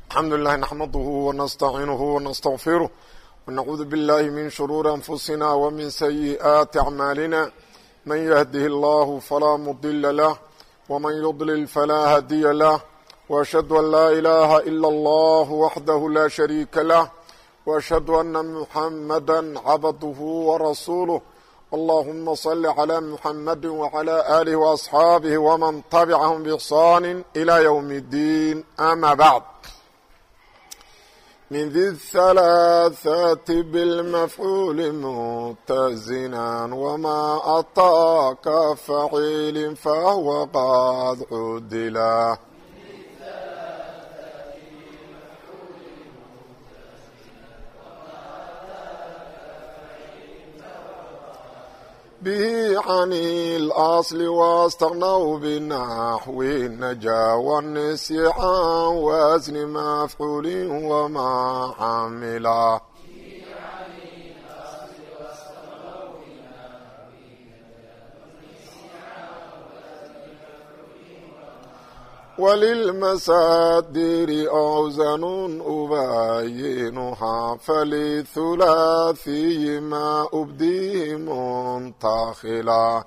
الحمد لله نحمده ونستعينه ونستغفره ونعوذ بالله من شرور أنفسنا ومن سيئات أعمالنا من يهده الله فلا مضل له ومن يضلل فلا هادي له وأشهد أن لا إله إلا الله وحده لا شريك له وأشهد أن محمدا عبده ورسوله اللهم صل على محمد وعلى آله وأصحابه ومن تبعهم بإحسان إلى يوم الدين أما بعد من ذي الثلاثة بالمفعول متزنا وما أتاك فعيل فهو قد عدلا به عن الأصل واستغنوا بالنحو النجا والنسي عن وزن مفعول وما عملا وللمسادر أوزن أبينها فللثلاثي ما أبديه منتخلا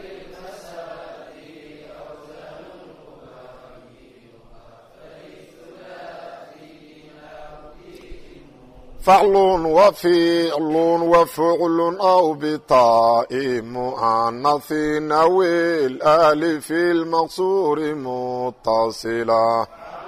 فعل وفعل وفعل أو بطاء مؤنث أو الألف المقصور متصلا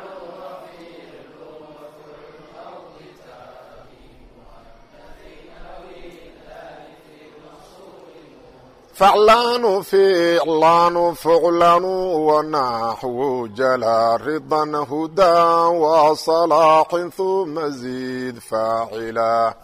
فعلان فعلان فعلان ونحو جلا رضا هدى وصلاح ثم زيد فاعلا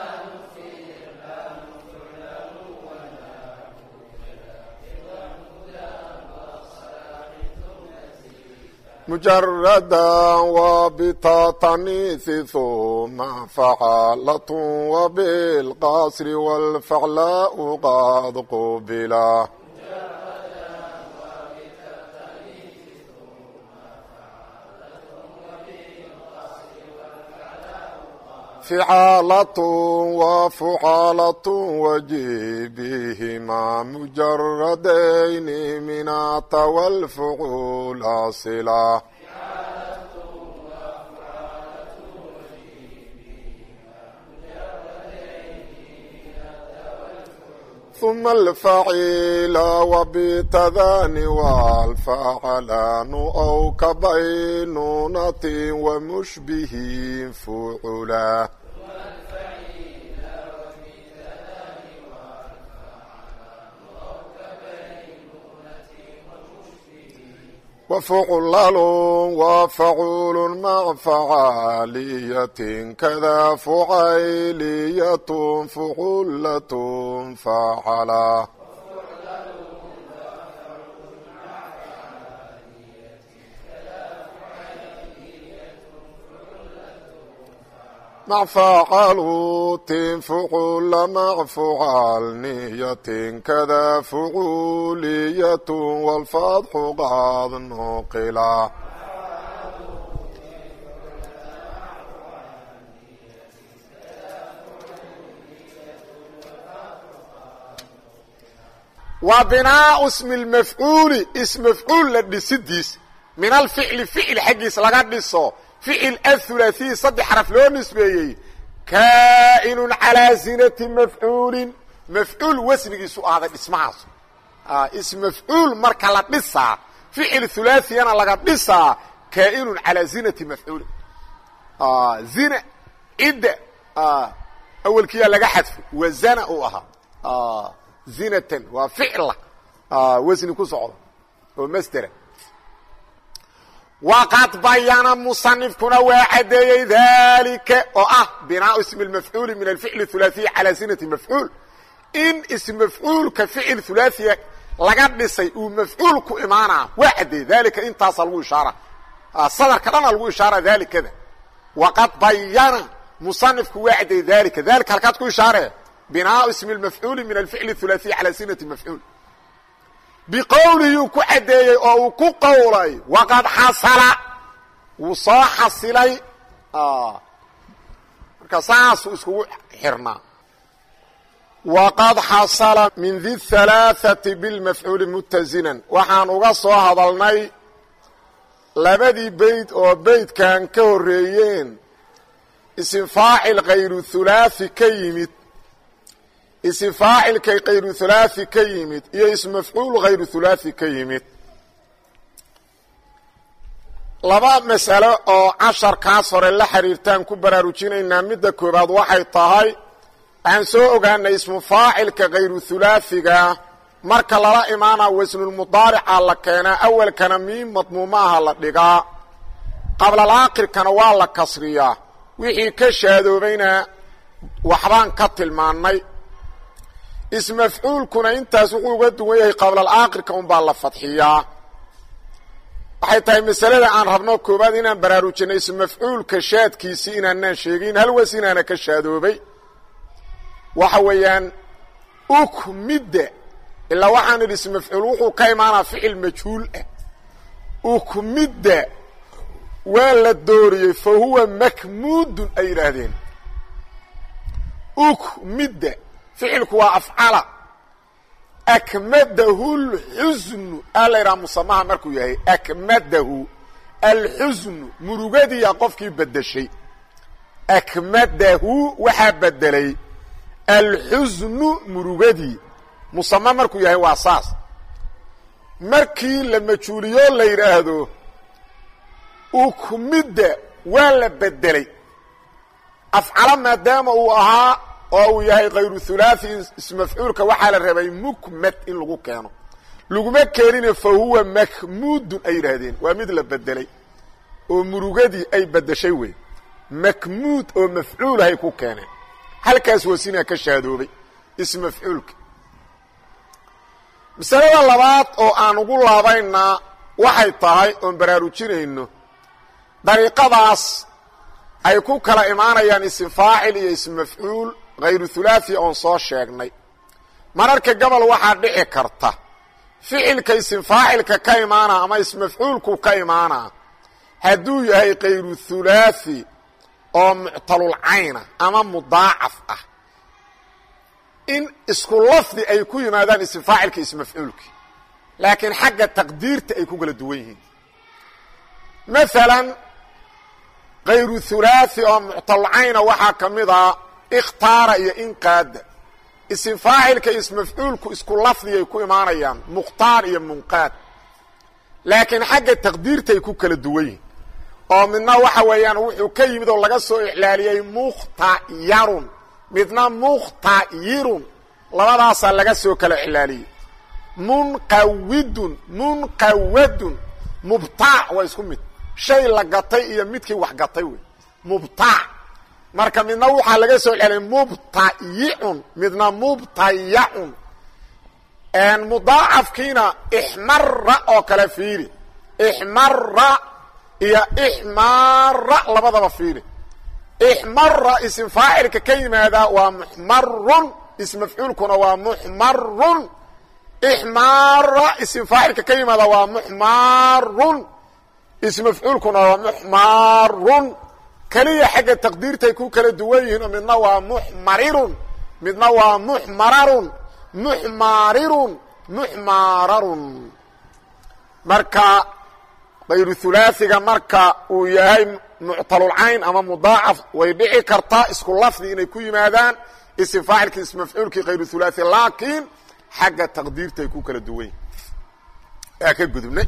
مجردا وبتانيث ثم فعالة وبالقصر والفعلاء قد قبلا فعالة وفعالة وجيبهما مجردين من أتى والفعول صلا ثم الفعيل وبتذان والفعلان أو كبينونة ومشبه فعلا وفعلل وفعول مع فعالية كذا فعيلية فعلة فعلا مع فعلوت فعل مع فعل نية كذا فعولية والفتح قد نقلا وبناء اسم المفعول اسم مفعول لدسديس من الفعل فعل حقيس لغا دسو فعل الثلاثي صد حرف لو نسبيي كائن على زينة مفعول مفعول واسميسو هذا اسمعاس اسم مفعول marka la dhisa فعل ثلاثي انا laga dhisa كائن على زينة مفعول زينة id اول كيا laga حذف وزنا او اها زينة وفعل وزن ku socdo oo masdar وقد بيان مصنف كنا وعدي ذلك بناء اسم المفعول من الفعل الثلاثي على زينة مفعول إن اسم مفعول كفعل ثلاثي لقد نسي ومفعول كإمانا وعدي ذلك إن تصلوا إشارة الصدر كلام الو إشارة ذلك كذا وقد بيان مصنف كنا وعدي ذلك هلكات كو إشارة بناء اسم المفعول من الفعل الثلاثي على زينة مفعول بقوله كعدي او كقولي وقد حصل وصا حصلي marka saasuu iskugu xirnaa waqad xasala min di halaaثati bilmafcuuli mutazinan waxaan uga soo hadalnay labadii beyd oo beydkan ka horreeyeen isim faacil kayru hulaaثi ka yimid isim faacilkay kayru hulaaثi ka yimid iyo ism mafcuul kayru hulaaثi ka yimid laba mas'alo oo casharkaas hore la xiriirtaan ku baraarujinaynaa midda koobaad waxay tahay waxaan soo ogaanay ismu faacilka kayru hulaaثiga marka lala imaanaa wasnulmudaarica la keenaa awalkana miim madmuumaha la dhigaa qablalaakirkana waa la kasriyaa wixii ka shaadoobayna waxbaan ka tilmaannay ismafcuulkuna intaas wuxuu uga duwan yahay qablalaakirka unbaa la fadxiyaa waxay tahay masalada aan rabno koobaad inaan baraarujinay ismafcuulka shaadkiisii inaanaan sheegin hal was inaana ka shaadoobay waxa weeyaan ukmidda ilaa waxaan idhi ismafcuul wuxuu ka imaanaa ficil majhuul ah ukmidda waa la dooriyey fa huwa makmuudun ay yidhaahdeen ukmidda ficilku waa afcala akmadahu alxusnu aa la yidhaha musamaha markuu yahay akmadahu alxusnu murugadiiya qofkii bedeshay akmadahu waxaa bedelay alxusnu murugadii musama markuu yahay waa saas markii la majhuuliyo la yidhaahdo ukmidda waa la bedelay afcala maadaama uu ahaa oo uu yahay kayru hulaaثi ismafcuulka waxaa la rabay mukmad in lagu keeno laguma keenine fa huwa makmuudun ay yidhaahdeen waa mid la bedelay oo murugadii ay bedeshay wey makmuud oo mafcuulahay ku keeneen halkaas wasinaa ka shaadoobay ismafcuulka masalada labaad oo aan ugu laabaynaa waxay tahay oon baraarujinayno dariiqadaas ay ku kala imaanayaan isim faacil iyo ism mafcuul kayru hulaaثi oon soo sheegnay mararka gobol waxaa dhici karta ficilka isim faacilka ka imaanaa ama ism mafcuulku ka imaanaa hadduu yahay kayru hulaaثi oo muctalulcayna ama mudaacaf ah in isku lafdi ay ku yimaadaan ism faacilka ism mafcuulki laakiin xagga taqdiirta ay ku kala duwan yihiin maalan kayru hulaaثi oo muctalulcayna waxaa ka mid a ikhtaara iyo inqaada isim faacilka ism mafcuulku isku lafdigay ku imaanayaan mukhtaar iyo munqaad laakiin xagga taqdiirtaay ku kala duwan yihin oo midna waxa weeyaan wuxuu ka yimid oo laga soo iclaaliyey mukhtayarun midna mukhtayirun labadaasaa laga soo kala iclaaliyey munqawidun munqawadun mubtaac waa isku mid shay la gatay iyo midkii wax gatay wey mubtaac marka midna waxaa laga soo celiyay mubtayicun midna mubtayacun mudaacafkiina ixmara oo kale fiiri ixmara iyo ixmaara labadaba fiiri ixmara ism faacilka ka yimaadaa waa muxmarun ism mafcuulkuna waa muxmarun ixmaara ism faacilka ka yimaada waa muxmarun ism mafcuulkuna waa muxmarun keliya xagga taqdiirtay ku kala duwan yihiin oo midna waa muxmarirun midna waa muxmararun muxmarirun muxmararun marka kayru hulaaثiga marka uu yahay muctalulcayn ama mudaacaf way dhici kartaa isku lafdi inay ku yimaadaan ism faacilkii ism mafcuulkii kayru hulaaثi laakiin xagga taqdiirtay ku kala duwan yihin aa ka gudubnay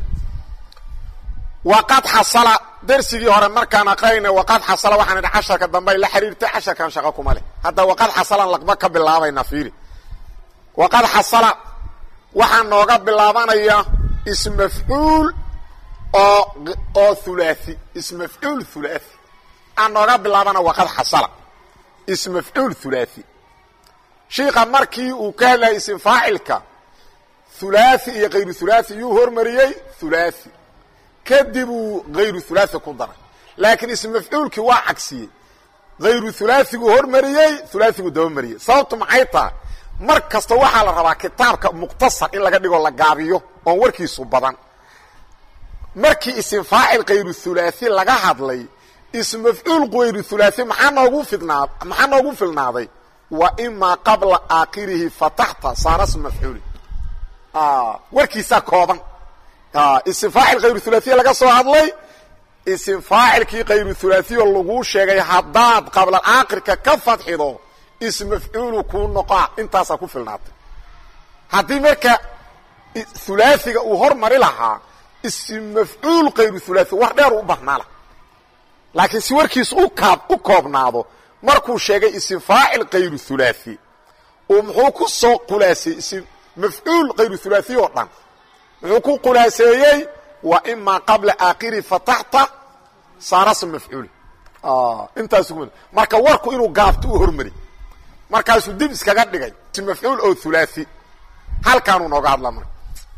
waqad xasala dersigii hore markaan aqrayna waqad xasala waxaan idhi casharka dambey la xiriirtay casharkan shaqo kuma leh hadda waqad xasalan laqba ka bilaabayna fiiri waqad xasala waxaa nooga bilaabanaya ism mafcuul oo hulaaثi ism mafcuul hulaaثi aan nooga bilaabana waqad xasala ism mafcuul hulaaثi shiika markii uu ka hadlayay ism faacilka hulaaثi iyo kayru hulaaثi yuu hormariyey hulaaثi kadib uu kayru hulaaثi ku daray laakiin ism mafcuulkii waa cagsiyey kayru hulaaثiguu hormariyey hulaaثiguu dabamariyey sababtu maxay tahay mar kasta waxaa la rabaa kitaabka mukhtasar in laga dhigo la gaabiyo oon warkiisu badan markii ism faacil kayru hulaaثi laga hadlay اسم مفعول غير ثلاثي محنا ugu filnaaday وإما قبل آخره فتحت صار اسم مفعول warkiisa kooban اسم فاعل غير ثلاثي laga soo hadlay اسم فاعلkii غير ثلاثي lagu sheegay hadaad qabla aakhirka ka fadxido اسم مفعول ku noqo intaas ku filnaatay hadii marka ثلاثiga uu hormari lahaa اسم مفعول غير ثلاثي wax dheer u baxnaa laakiin si warkiis u koobnaado markuu sheegay اسم فاعل غير ثلاثي oo muxuu ku soo qulaasay اسم مفعول غير ثلاثي oo dhan muxuu ku qulaaseeyay وإما قبل آخر فتحت صار اسم مفعول intaas marka warku inuu gaafto u hormari markaasuu dib iskaga dhigay اسم مفعول oo ثلاثي halkaan uu nooga hadla marka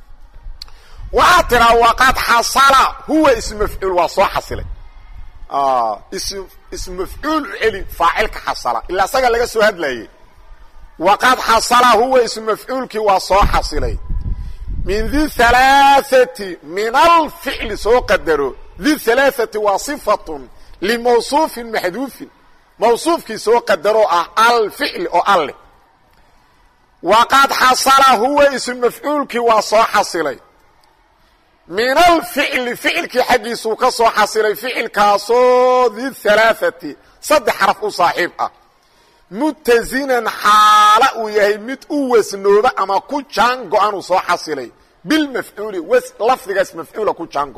واترى وقد حصل هو اسم مفعول وصو حصل اسم مفعول علي فاعلك حصل الا اسغا laga soo hadlayay وقد حصل هو اسم مفعول كي وصو حصل من ذي ثلاثه من الفعل سو قدروا ذي ثلاثه وصفه لموصوف محذوف موصوف كي سو قدروا الفعل او ال وقد حصل هو اسم مفعول كي وصو حصل من الفعل فعل كي حقيسو كسو حصل فعل كاسو ذي الثلاثه صد حرف صاحبه متزنا حاله ويهي مت وسنوبه اما كو جانغو انو سو حصلي بالمفعول لفظ اسم مفعول كو جانغو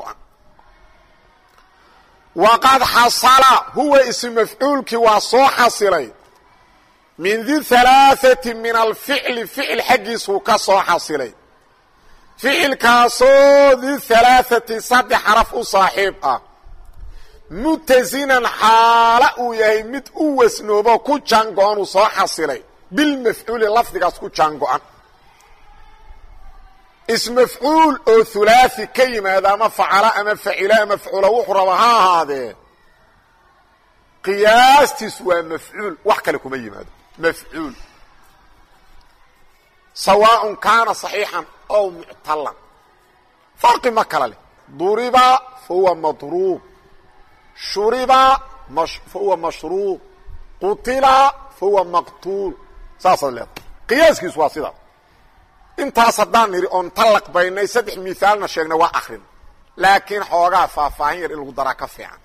وقد حصل هو اسم مفعول كي وصو حصلي من ذي ثلاثه من الفعل فعل حقيسو كسو حصلي فعل كاسو ذي ثلاثة صد حرف صاحب متزنا حاله ويهي مت وسنوبه كو جانغو سو حصلي بالمفعول لفظ كاس كو جانغو اسم مفعول او ثلاثي كلمه هذا ما فعل اما فعل مفعول وحرها هذا قياس تسوى مفعول وحكى لكم اي هذا مفعول سواء كان صحيحا او معتلا فرق ما كلا له ضرب فهو مضروب شرب فهو مشروب قتل فهو مقتول صاصل له قياس كيس واسطه انت صدان نري اون طلق بين صدح مثالنا شيغنا وا اخرين لكن xogaa faafaahin ilgu dara ka fiican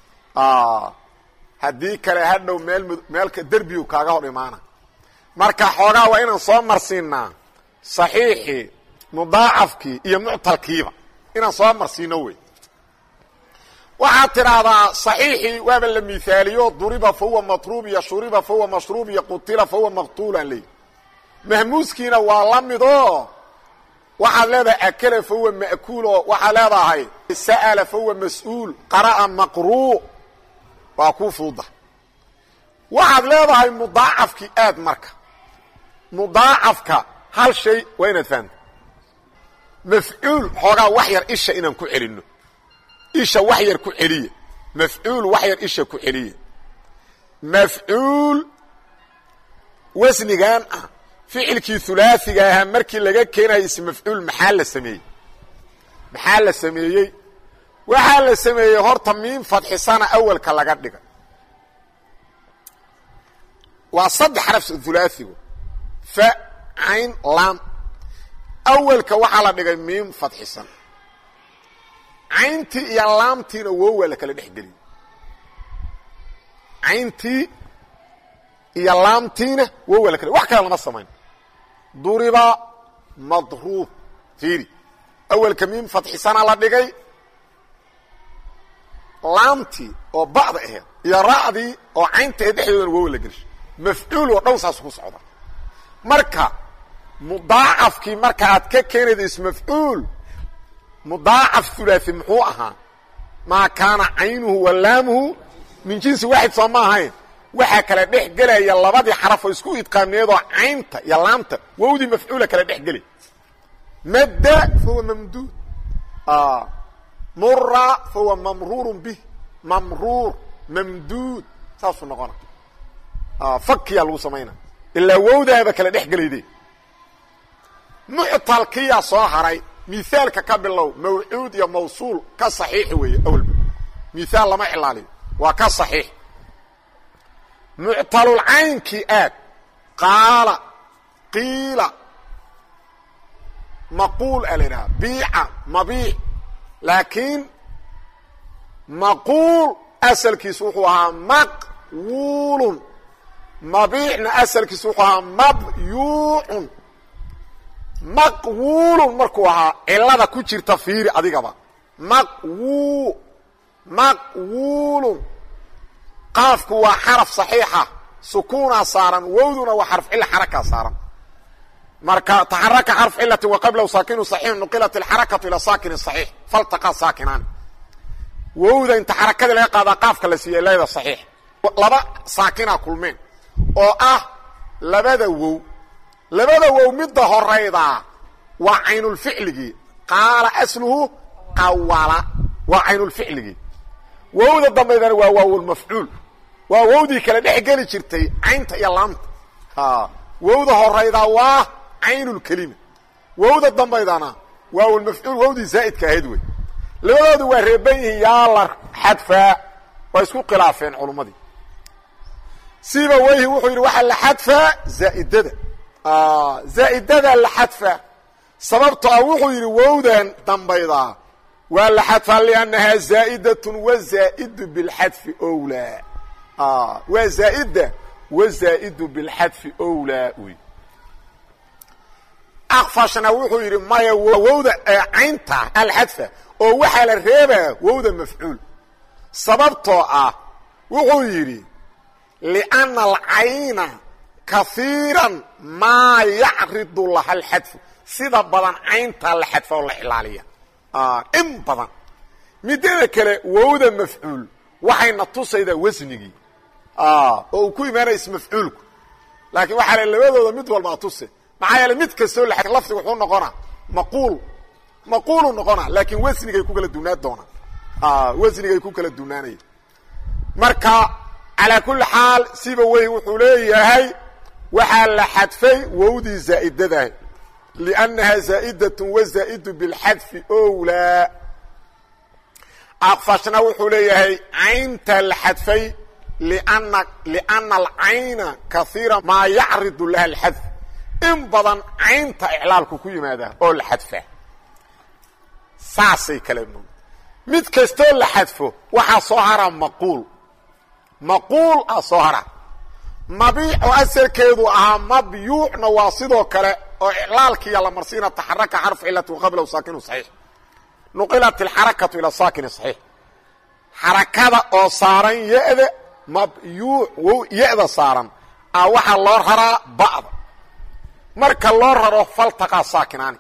hadii kale hadhow meelka darbiyo kaaga hor imaana marka xogaa waa inaan soo marsiinaa saxiixi mudaacafki iyo mu'talkiiba inaan soo marsiino way waxa tiraada saxiixi waa la miisaaliyo duriba fahuwa matrub ya shuriba fahuwa mashrub ya qutila fahuwa maqtulan li mahmuuskiina waa la mido waxa leedahay akala fahuwa ma'kuul waxa leedahay sa'ala fahuwa mas'uul qara'a maqru' waa ku fuuda waxa leedahay mudaacafki aad marka mudaacafka hal shay wayna fahmt maf'uul xogaa wax yar isha inaan ku celino isha wax yar ku celiye maf'uul wax yar isha ku celiye maf'uul wasnigan ficilkii thulaathiga ah markii laga keenay ism maf'uul maxal la sameeyay waxa la sameeyay horta miin fadxisana awalka laga dhiga waa saddex xaraf thulaathiga fa ayn lam awalka waxa la dhigay miin fadxisan aynti iyo laamtiina waa la kala dhaxgeliyay aynti iyo laamtiina waa la kala wax kale lama sameyn duriba madrub fiiri awalka miin fadxisana la dhigay laamti oo bacda ah iyo raadi oo aynta dhexdeeda waa la gelish maf'uul oo dhowsaas ku socda marka mudaacafki marka aad ka keenaydo ism maf'uul mudaacaf thulathi muxuu ahaa ma kaana aynuhu wa laamuhu min jinsi waahid sama ahayn waxa kala dhexgalaya labadii xaraf oo isku idqaameedo aynta iyo laamta wawdi maf'uul kala dhexgali madda huwa mamduud murra huwa mamrur bih mamrur mamduud saasu noqona fakkiya lagu sameeyna illa wawdaaba kala dhexgalayday mu'talkiya soo haray مثال كقبلو موعود يا موصول كصحيح وي اول مثال لما اعلالي وكصحيح. معتل العين كآد قال قيل مقول ألنا بيع مبيع لكن مقول أسل كسوحها مقول مبيعنا أسل كسوحها مبيوع مقول مركوها إلا ذا كتير تفير أديقبا مقول قافك هو حرف صحيحة سكون صارا ووذنا وحرف إلا حركة صارا مركا تحرك حرف إلا وقبله ساكن صحيح نقلت الحركة إلى ساكن صحيح فالتقى ساكنان ووذا انت حركة لقى ذا قافك لسي إلا صحيح لبا ساكنة كل من لبدا وو مدى هريضا وعين الفعل قال أسله قوالا وعين الفعل ووذا الضميدان وواو المفعول ووودي كلا دحقالي جرتي عينتا يا لامت ووذا هريضا وعين الكلمة ووذا الضميدان واو المفعول وودي زائد كهدوي لوذا وربيه يالا حدفا ويسكو قلافين علمدي سيبا ويه وحير وحل حدفا زائدة زائدة الحدفا سببت وحير ووذا ضميدان ولا حدفا لأنها زائدة وزائد بالحدف أولى وزائدة وزائد بالحدف أولى أخفشنا وحير ما يووذا عينتا الحدفة أو وحل الريبة ووذا مفعول سببته وحير لأن العين كثيرا ما يعرض لها الحدف سيدا بلان عينتا الحدف والحلالية إن بلان مدينة كلا ووذا مفعول وحين نتصيدا وزنجي oo ku iimaanaysa mafcuulku laakiin waxa labadooda mid walba tusay maxaa mid kasto la xaq laftigu wuxuu noqonaa maquul noqona laakiin wasnigay ku kala duunaa doona wasnigay ku kala duunaanay marka ala kulli xaal siba way wuxuu leeyahay waxa la xadfay wawdi zaa'idada لانها زائده وزائد بالحذف اولى اقفشنا wuxuu leeyahay aynta la xadfay لأن العين كثيرا ما يعرض لها الحذف إن بدن عين إعلالك كوي ماذا أو الحذفة ساسي كلامه مد كستول لحذفه وحا صهرا مقول أصهرا مبيع وأسر كيدو مبيوع نواصده كلا وإعلالك يلا مرسينا تحرك حرف إلا وقبله ساكن صحيح نقلت الحركة إلى ساكن صحيح حركة أو صارين يأذي مبيوع ويأذى صارا وحا الله رهرا بعض مركا الله رهرا فالتقى ساكناني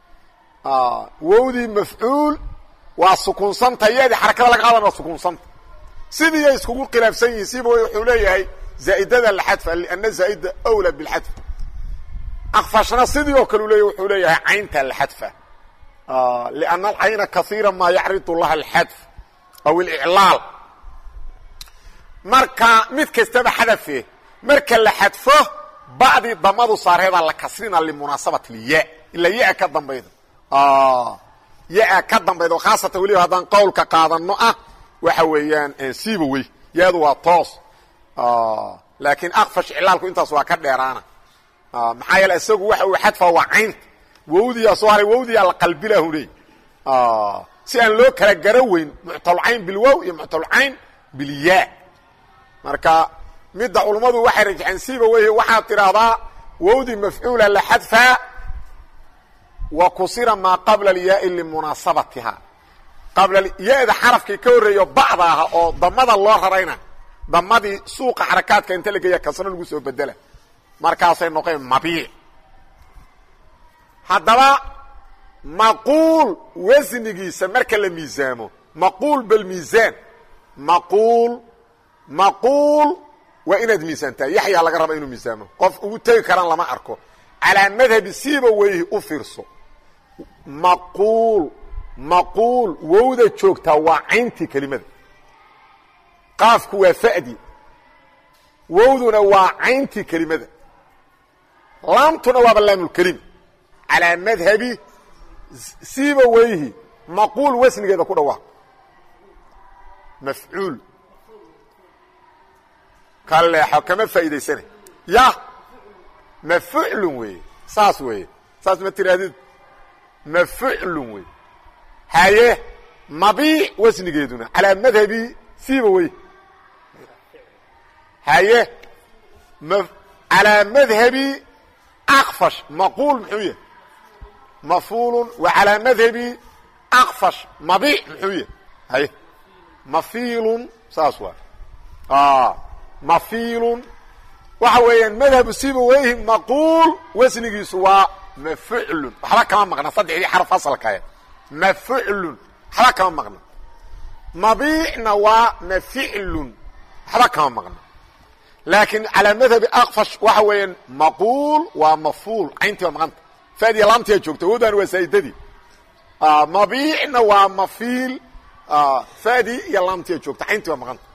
وودي مفعول وسكون صمت يدي حركة لك هذا وسكون صمت سيدي يسكون قلاف سيء سيبه يحوليه زائدة الحدف لأن الزائدة أولى بالحدف أخفشنا سيدي يوكلوا ليه يحوليه عينتها الحدفة لأن العين كثيرا ما يعرض الله الحدف أو الإعلال marka mid kastaba xadafee marka la xadfo baadi damadu saarayda la kasrina li munasabati liya illa ya ka dambaydo ya ka dambaydo khaasatan wali hadan qowlka qaadano waxa weeyaan siiba way yaadu waa toos laakiin aqfash ilaalku intaas waa ka dheeraana maxaa yeelay isagu waxa uu xadfa waa cayn wawdiya soo haray wawdiya la qalbila hurey si aan loo kala garaweyn mu'tal ayn bil waw iyo mu'tal ayn bil ya marka mid culimadu waxay rajcan siiba way waxa tiraahdaa wawdi mafcuula la hadfa wa kusira ma qabla al-ya'i li munasabatiha qabla al-ya'i harafki ka horeeyo bacdaha oo damada loo rarayna damadii suuqa harakaadka inta la geeyo kasana lagu soo bedela markaasay noqon mabii hadaba maqul waznigiisa marka la miisaamo maqul bil miizaan مقول وإند ميسانتا يحيى لغا ربا إنو ميسامو قف ugu tagi karan lama arko على مذهب سيبا ويه u fiirso مقول wowda joogta waa caynti kelimada qaafku waa fa'di wowduna waa caynti kelimada laamtuna waa laamul kalim على مذهب سيبا ويه مقول وزنgeeda ku dhawa مفعول kaleexo kama faa'iidaysana ya mafcuulun wey saas wey saas ma tiraadid mafcuulun wey haye mabiic wasnigeeduna calaa madhabi siiba wey haye calaa madhabi akfash maquul muxuu yahay mafulun wa calaa madhabi akfash mabiic muxuu yahay haye mafiilun saas waa mafiilun waxa weeyaan madhabu siiba weyhi maquul wasnigiisu waa mafcuulun waxba kama maqna saddexdii xaraf asalkae mafcuulun waxba kama maqna mabiicna waa maficlun waxba kama maqna laakiin calaa madhabi akfash waxa weeyaan maquul waa mafuul cayntii waa maqanta faadiya laamtiyaa joogta wodaan waa saa'idadii mabiicna waa mafiil faadi iyo laamtiyaa joogta cayntii waa maqanta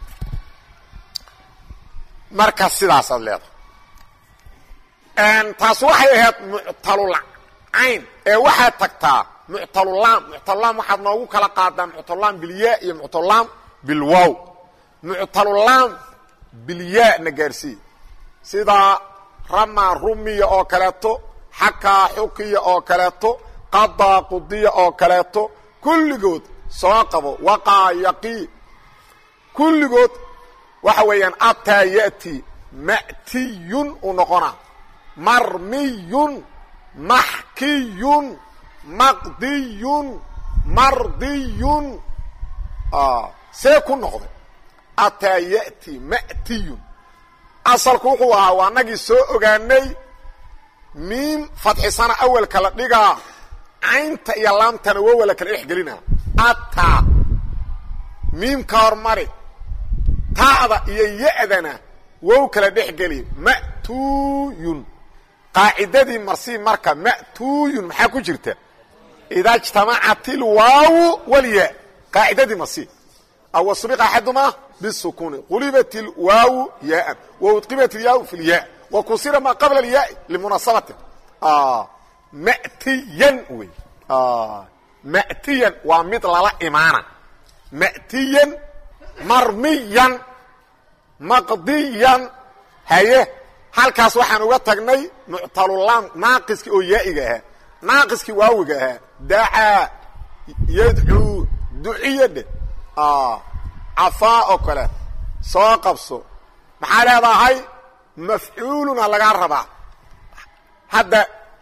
marka sidaasaad leedahay taas waxay ahayd muctalulcayn ee waxaad tagtaa muctalulaam muctalulaam waxaad noogu kala qaadaa muctalulaam bilyaa iyo muctalulaam bilwow muctalulaam bilyaa na gaarsii sida rama rumiya oo kaleeto xakaa xukiya oo kaleeto qadaa qudiya oo kaleeto kulligood soo qabo waqaa yaqii kulligood waxa weeyaan ataa ya'ti ma'tiyun u noqona marmiyun maxkiyun maqdiyun mardiyun see ku noqday ataa ya'ti ma'tiyun asalku wuxuu ahaa waa nagii soo ogaanay miim fadxisana awalka la dhigaa caynta iyo laamtana wowala kala dhex gelinaa ataa miimka hormari taada iyo ya-dana wow kala dhex geli ma'tuyun qaacidadii marsii marka ma'tuyun maxaa ku jirta idaa ijtamacat ilwaawu walya qaacidadii marsii aw subiqa axadumaa bisukuni qulibat ilwaawu yaaan waudqibat ilyaau fi lyaa wa kusira maa qabla alyaai limunaasabatin ma'tiyan wey ma'tiyan waa mid lala imaana ma'tiyan marmiyan maqdiyan haye halkaas waxaan uga tagnay muctalulaam naaqiskii oo yaa'iga ahaa naaqiskii waawiga ahaa dacaa yadcuu duciyadhe cafaa oo kale soo qabso maxaa leedahay mafcuuluna lagaa rabaa hadda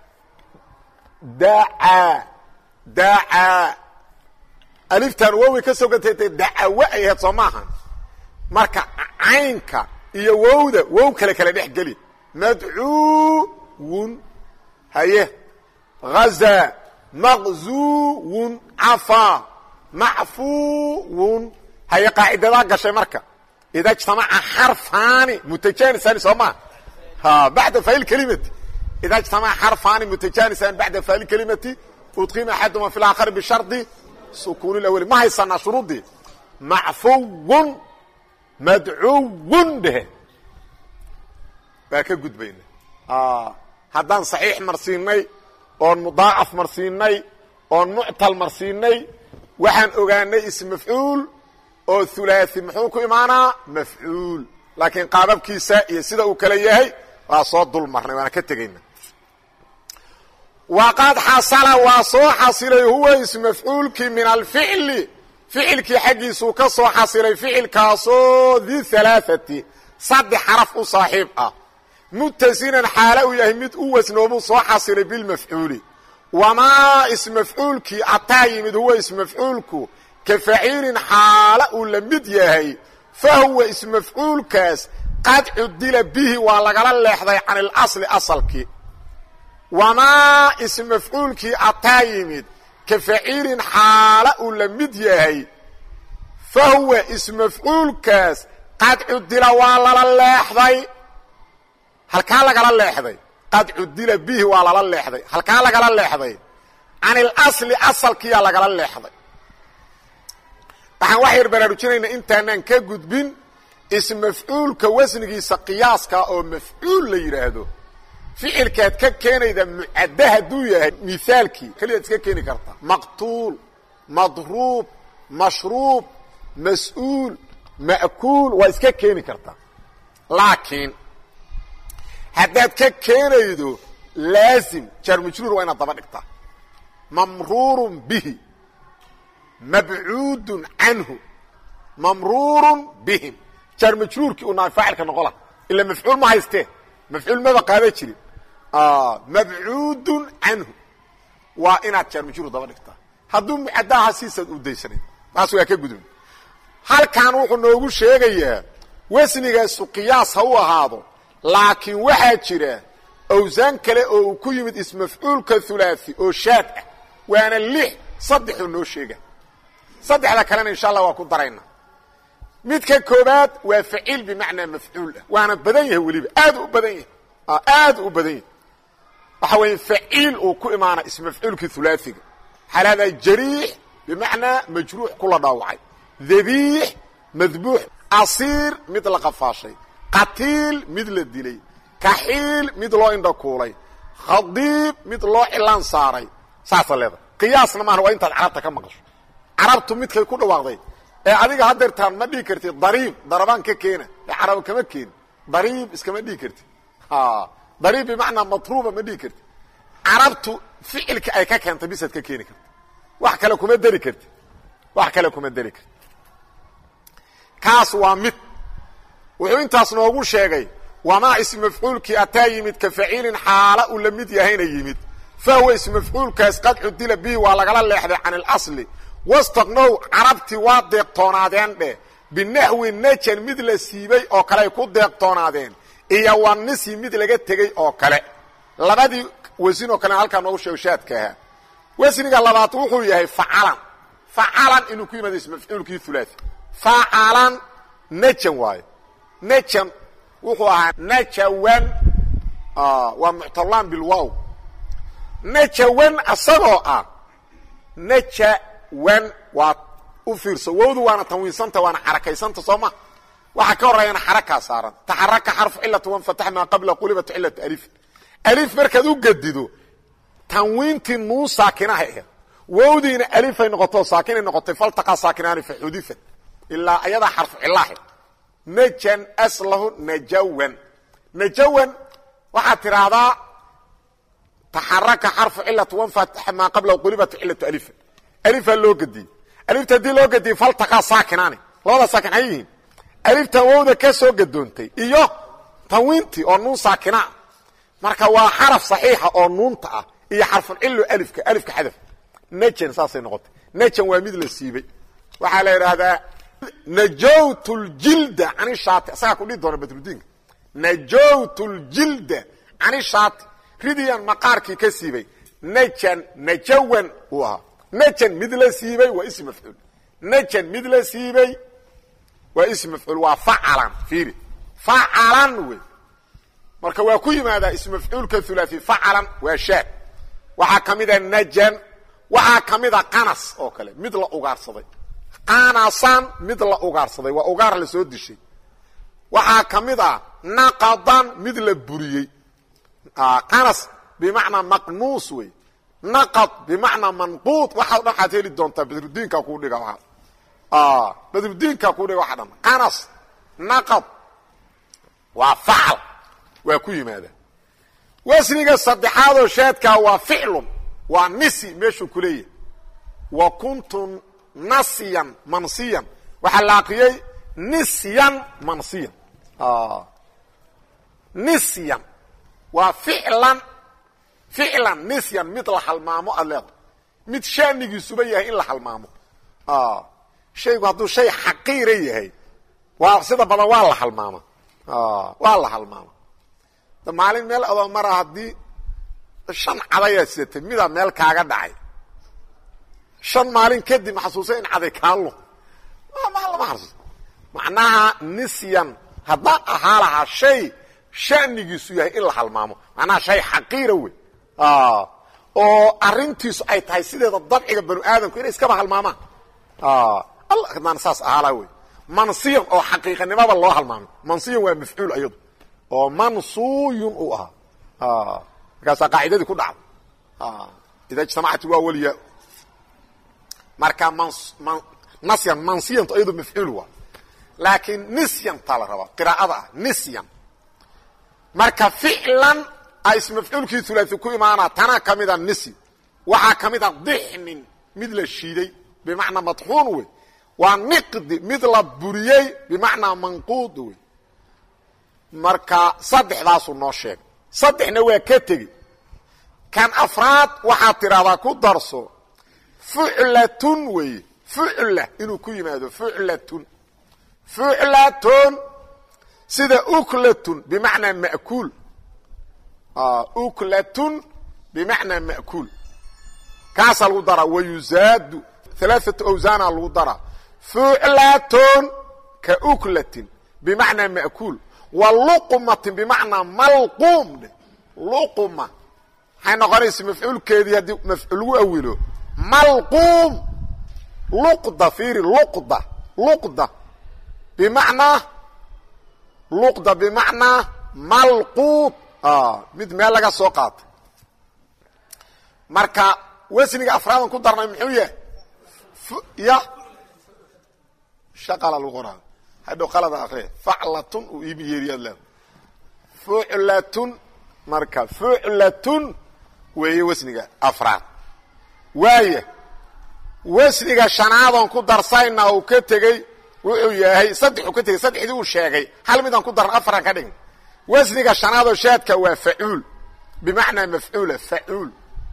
dacaa aliftan wowi ka soo gataytay dacawa ay ahayd soo maaha marka caynka iyo wowda wow kale dhex geli madcuuwun haye غazaa maqzuwun cafaa macfuwun haye qaacidadaa gashay marka ida ijtamaca xarfaani mutajaanisani soo maa bacda faa'il kelimati ida ijtamaca xarfaani mutajaanisani bacda faa'il kelimati udqima axaduma fi laakhari bishardi sukuun اlawali ma haysanaa shuruudii macfuwun madcuwun dhehe baa ka gudbayna haddaan صaxiix marsiinay oon mudaacaf marsiinay oon muctal marsiinay waxaan ogaanay ism mafcuul oo hulaaثi muxuu ku imaanaa mafcuul laakiin qaababkiisa iyo sida uu kale yahay waa soo dul marnay waana ka tegayna waqad xasala waa soo xasilay huwa ism mafcuulkii min alficli ficilkii xaggiisuu ka soo xasilay ficilkaasoo di halaaثati saddex xaraf u saaxiib ah mutasinan xaala uu yahay mid u wasnoobuu soo xasilay bilmafcuuli wamaa ismafcuulkii ataa yimid huwa ismafcuulku ka faciilin xaala uu la mid yahay fa huwa ismafcuulkaas qad cudila bihi waa lagala leexday can ilasli asalkii wamaa ismafcuulkii ataa yimid ka faciilin xaala uu la mid yahay fa huwa ismafcuulkaas qad cudila waa lala leexday halkaa lagala leexday qad cudila bihi waa lala leexday halkaa lagala leexday can ilasli asalkiyaa lagala leexday waxaan wax yar baraarujinaynaa intaanaan ka gudbin ismafcuulka wasnigiisa qiyaaska oo mafcuul la yidhaahdo ficilkaad ka keenayda mucadda hadduu yahay mithaalkii keliyaad iska keeni kartaa maqtuul madruub mashruub mas-uul ma'kuul waa iska keeni kartaa laakiin haddaad ka keenaydo laazim jaar majruur waa inaad daba dhigtaa mamruurun bihi mabcuudun canhu mamruurun bihim jaar majruurkii uu naay faacilka noqola ila mafcuul ma haystee mafcuul maba qaada jirin mabcuudun canhu waa inaad jaar majruur daba dhigtaa hadduu mucadaaha siisaad u daysanayd taas waa ka gudubn halkan wuxuu noogu sheegayaa wasnigaasu qiyaas ha u ahaado laakiin waxaa jira awsaan kale oo uu ku yimid ismafcuulka hulaaثi oo shaad ah waana 6 saddexuu noo sheega saddexda kalena insha allah waa ku darayna midka koobaad waa faciil bimacnaa mafcuul ah waana badan yahay weliba aad u badan yahay aad u badan yahay waxa weeye faciil uu ku imaana ismafcuulka hulaaثiga xalada jariix bimacnaa majruux kula dhaawacay dhabiix madbuux asiir mid la qafaashay qatiil mid la dilay kaxiil mid loo indhakuulay khadiib mid loo cilaan saaray saasa leeda qiyaasna maana waa intaad carabta ka maqasho carabtu midkay ku dhawaaqday ee adiga hadeertaan ma dhihi kartid dariib darabaan ka keena ee carab kama keen dariib iskama dhihi kartid dariib bimacnaa matruuba ma dhihi kartid carabtu ficilka ay ka keentay bisaad ka keeni karta wax kale kuma dari kartid wax kale kuma dari kartid kaas waa mid wuxuu intaas noogu sheegay wamaa ism mafcuulkii ataa yimid ka faciilin xaala uu la mid yahayna yimid fahuwa ism mafcuulkaas qad cudila bihi waa lagala leexday can اlasli wastaqnow carabtii waa deeqtoonaadeen dheh binaxwi najan mid la siibay oo kale ay ku deeqtoonaadeen iyo wanisi mid laga tegey oo kale labadii wasin oo kale halkaa noogu sheego shaadka ahaa wasniga labaad wuxuu yahay facalan facalan inuu ku yimaado ism mafcuulkii hulaaثi facalan najan waayo najan wuxuu ahaa najawan waa muctalaan bilwow najawan asagoo ah najawan waa u fiirso wowdu waana tanwiinsanta waana xarakaysanta soo ma waxa ka horeeyana xarakaa saaran taxaraka xarfu cilatu wanfatax maa qabla qulibat cilatu alif alif markaad u gedido tanwiintii nuun saakinaha ahayd wowdiina alifay noqoto saakinay noqotay faltaqaa saakinaani fa xudifat ilaa ayadaa xarfu cilaahi najan aslahu najawan najawan waxaad tidhaahdaa taxaraka xarfu cilatu wanfatax maa qabla qulibat cilatu alif alifaa loo gediyey alifta haddii loo gediyey faltaqaa saakinaani labada saakin ay yihiin aliftan wowda ka soo gadoontay iyo tanwiintii oo nuun saakinaa marka waa xaraf saxiixa oo nuunta ah iyo xarfun cillo alifka xadaf najan saasay noqotay najan waa mid la siibay waxaa la yidhaahdaa najawtu ljilda cani shaati asagaa ku dhihi doona badrudiinka najawtu ljilda cani shaati ridiyan maqaarkii ka siibay najan najawan uu ahaa najan mid la siibay waa ism mafcuul najan mid la siibay waa ism mafcuul waa facalan fiiri facalan wey marka waa ku yimaadaa ism mafcuulka hulaaثi facalan waa shaad waxaa ka mida najan waxaa ka mida qanas oo kale mid la ugaarsaday qanasan mid la ugaarsaday waa ugaar la soo dishay waxaa ka mid ah naqadan mid la buriyey qanas bimacnaa maqnuus wey naqad bimacnaa manquud waxa dhan aad heli doontaa badrudiinka ku dhiga badrudiinka ku dhiga waxa dhan qanas naqad waa facal waa ku yimaada wasniga saddexaad oo shaadka waa ficlun waa nisi meeshuu ku leeyahay wa kuntum nasiyan mansiyan waxaa la aqriyey nisyan mansiyan nisyan waa ficlan nisyan mid la halmaamo aad leedahay mid shaanigiisuba yahay in la halmaamo shaygu hadduu shay xaqiira yahay waa sida badan waa la halmaama waa la halmaama maalin meel adoo mara haddii 5 cadayaa sidatay midaa meel kaaga dhacay 5 maalin kadib ma xasuusay in caday kaallo lama xasuus macnaha nisyan haddaan ahaa lahaa shay shanigiisu yahay in la halmaamo macnaha shay xaqiira wey oo arrintiisu ay tahay sideeda dabciga banu aadamku inay iskaba halmaamaan allah kadaan saas ahaa laha wey mansiyan oo xaqiiqanimada loo halmaamay mansiyan waa mafcuul ayadu oo mansuuyun uu ahaa markaasaa qaacidadii ku dhacday ida ijtamacati waa waliya marka nasyan mansiyantu ayadu mafcuul waa laakiin nisyan taa la rabaa qiraa'ada ah nisyan marka ficlan ay ism mafcuulkii thulathi ku imaanaa tana ka mida nisy waxaa ka mida dixnin mid la shiiday bimacnaa madxuun wey waa niqdi mid la buriyey bimacnaa manquud wey marka saddexdaasuu noo sheegay saddexna waa ka tegi kan afraad waxaad tidhaahdaa ku darso fuclatun weeye fucla inuu ku yimaado fuclatun fuclatun sida uklatun bimacnaa ma'kuul uklatun bimacnaa ma'kuul kaasaa lagu daraa wayuzaadu alaaatu awsaana lagu daraa fuclatun ka uklatin bimacnaa ma'kuul wa luqmatin bimacnaa malquum luqma maxay noqonaysa mafcuulkeedii haddii mafcuul lagu awilo malquum luqda fiiri luqda luqda bimacnaa malquud mid meel laga soo qaatay marka wasniga afraadan ku darnay muxuu yahay ya shaqala lagu qoraa hadhow qalada akriya faclatun uu iibi yeeriyaad leeda fuclatun marka fuclatun weeye wasniga afraad waaya wasniga shanaadon ku darsayna uu ka tegey wuxuu yahay saddexuu ka tegey saddexdii uu sheegay hal midaan ku daran afaran ka dhigin wasniga shanaadoo shaadka waa facuul bimacnaa mafcuula facuul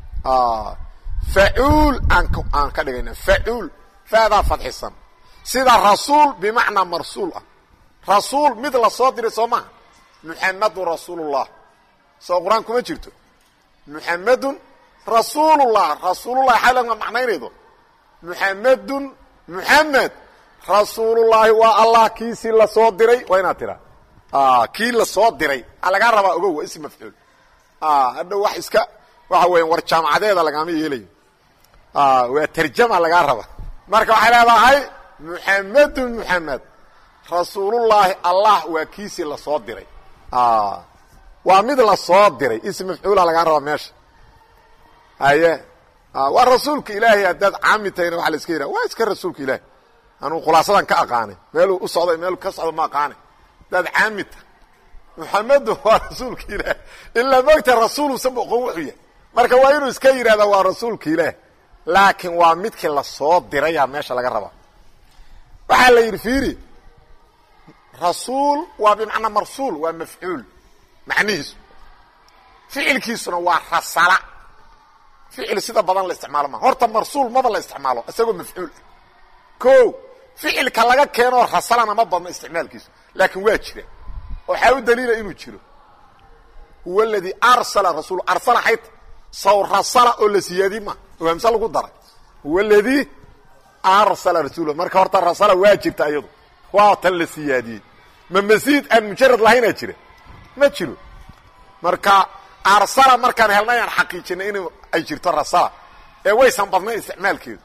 facuul aan ka dhigayna facuul faadaa fadxisan sida rasuul bimacnaa marsuul ah rasuul mid la soo diray soo maha muxamadun rasuulullah soo qur-aan kuma jirto muxamadun rasuulullah rasuulullah xaa laga macnaynaydo muxamadun muxamed rasuulullaahi waa allah kiisii la soo diray waa inaad tiraa kii la soo diray a lagaa rabaa ogow waa ism mafcuul hadhow wax iska waxa weya war jaamacadeeda lagama yeelayo waa tarjama lagaa raba marka waxay leedahay muxamedun muxamed rasuulullaahi allah waa kiisii la soo diray waa mid la soo diray ism mafcuula lagaa rabaa meesha haye waa rasuulka ilaahay haddaad caami tahayna waxa la iska yidhaha waa iska rasuulka ilaahay anuu khulaasadan ka aqaanay meeluu u socday meeluu ka socdo ma aqaanay haddaad caami tahay muxamedun waa rasuulka ilaahay ilaa mogta rasuulusan boqon wuxuu yahay marka waa inuu iska yidhahda waa rasuulka ilaahay laakiin waa midkii la soo dirayaa meesha laga rabaa waxaa la yidhi fiiri rasuul waa bimacnaa marsuul waa mafcuul macnihiisu ficilkiisuna waa rasala ficil sida badan la isticmaalo ma horta marsuul maba la isticmaalo isagoo mafcuul o ficilka laga keenoo rasalana ma badno isticmaalkiisu laakiin waa jira waxaa u daliila inuu jiro huwa aladii arsala rasuul arsala xayta saw rasala oo la siyaadi ma ogaamsa lagu daray huwa aladii arsala rasuula marka horta rasala waa jirta iyadu waa tan la siyaadiyey ma masiid aan mujarad lahaynaa jira ma jiro marka arsala markaan helnayaan xaqiijinay in ay jirto rasala ee waysan badnayn isticmaalkeedu